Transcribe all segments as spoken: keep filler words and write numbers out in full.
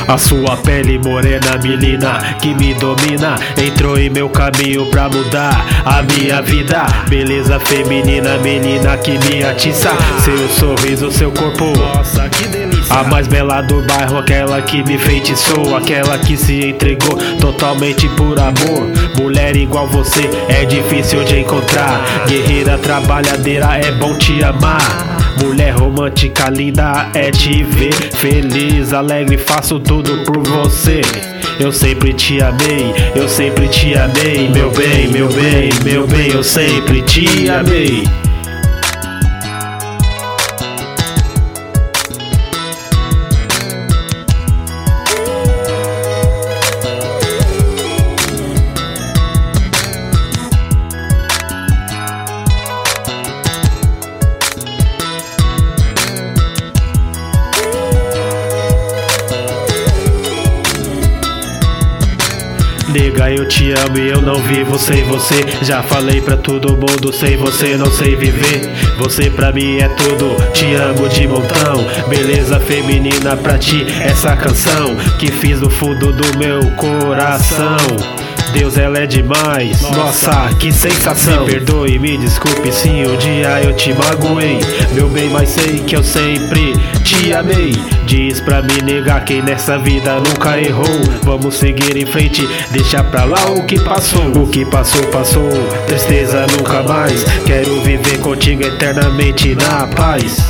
A sua pele morena, menina, que me domina, entrou em meu caminho pra mudar a minha vida. Beleza feminina, menina que me atiça. Seu sorriso, seu corpo, nossa, que delícia. A mais bela do bairro, aquela que me feitiçou, aquela que se entregou totalmente por amor. Mulher igual você é difícil de encontrar. Guerreira, trabalhadeira, é bom te amar. Mulher romântica, linda, é te ver feliz, alegre, faço tudo por você. Eu sempre te amei, eu sempre te amei. Meu bem, meu bem, meu bem, eu sempre te amei. Nega, eu te amo e eu não vivo sem você. Já falei pra todo mundo, sem você não sei viver. Você pra mim é tudo, te amo de montão. Beleza feminina pra ti, essa canção que fiz no fundo do meu coração. Deus, ela é demais, nossa, que sensação. Me perdoe, me desculpe se um dia eu te magoei, meu bem, mas sei que eu sempre te amei. Diz pra me negar quem nessa vida nunca errou. Vamos seguir em frente, deixa pra lá o que passou. O que passou, passou, tristeza nunca mais. Quero viver contigo eternamente na paz.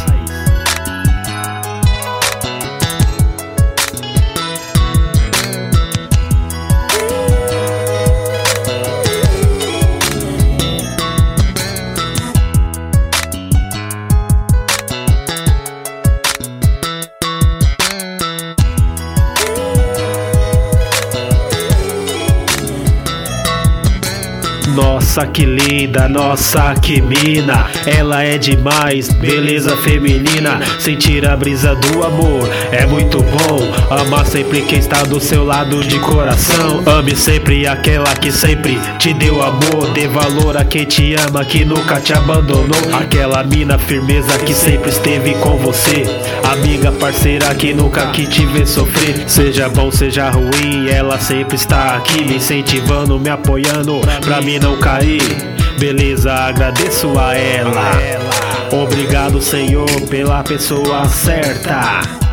Nossa, que linda, nossa, que mina, ela é demais, beleza feminina. Sentir a brisa do amor é muito bom. Amar sempre quem está do seu lado de coração. Ame sempre aquela que sempre te deu amor. Dê valor a quem te ama, que nunca te abandonou. Aquela mina firmeza que sempre esteve com você. Amiga, parceira que nunca quis te ver sofrer. Seja bom, seja ruim, ela sempre está aqui, me incentivando, me apoiando pra mim não cair. Beleza, agradeço a ela. Obrigado, Senhor, pela pessoa certa.